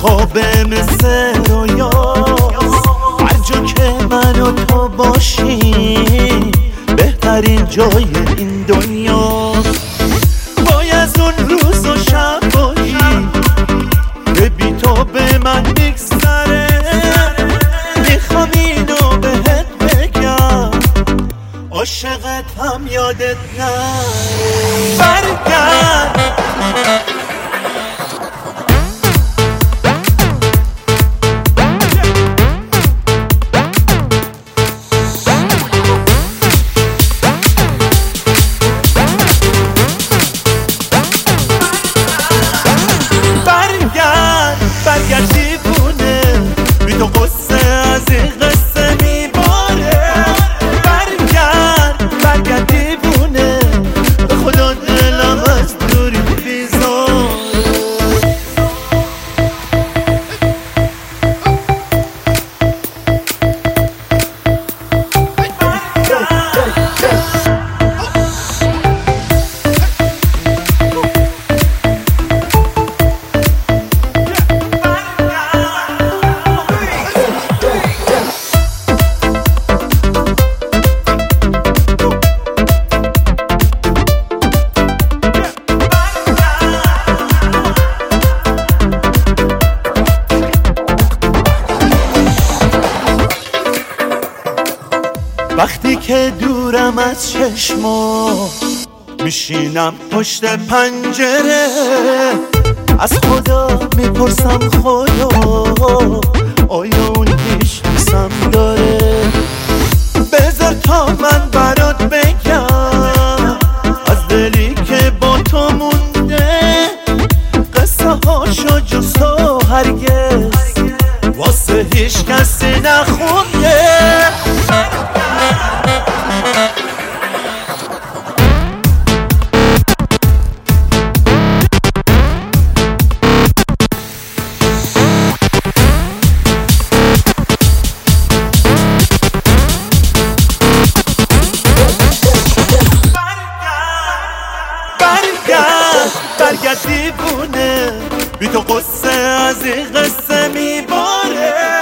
خوابه مثل رویاست، هر جا که من و تو باشیم بهترین جای این دنیاست. وای از اون روز و شبایی که بی تو به من میگذره، میخوام اینو بهت بگم عاشقت هم یادت نره. برگرد برگرد دیوونه، بی تو قصه از این قصه میباره. برگرد دیوونه، به خدا دلم از دوری بیزاره. وقتی که دورم از چشما میشینم پشت پنجره، از خدا میپرسم خدا آیا اون هیچ دوستم داره؟ بذار تا من برات بگم از دلی که با تو مونده، قصه هاشو جز تو هرگز واسه هیچ کسی نخونده. برگرد دیوونه، بی تو قصه از این قصه میباره.